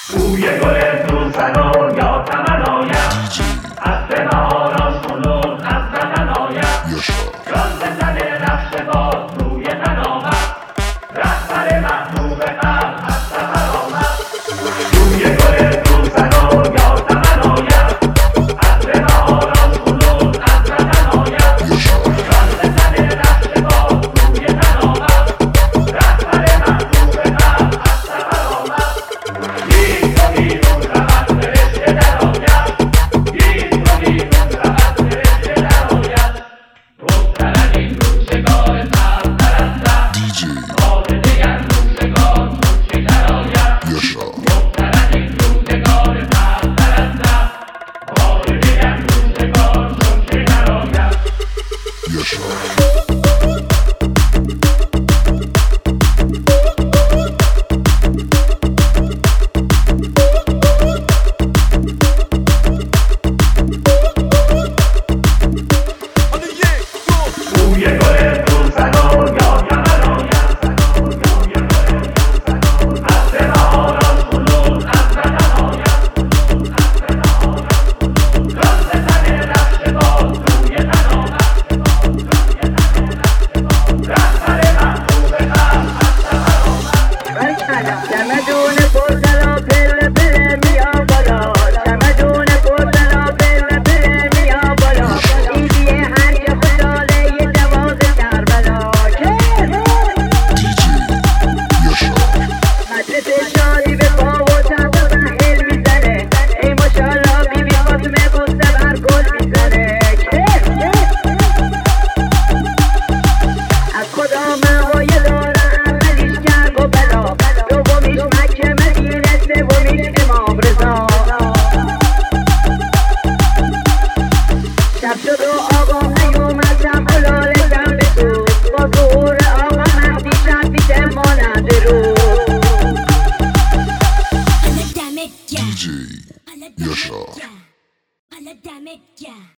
بوی گل سوسن و یا تمنایم عطر بهاران کنون از وطن آیم جان بزنه رقص باز روی تن آمد رهبر محبوب قلب از سفر آمد بوی گل سوسن و یا تمنایم عطر بهاران کنون از وطن آیم جان بزنه رقص باز روی تن آمد رهبر محبوب قلب از سفر آمد DJ Yasha.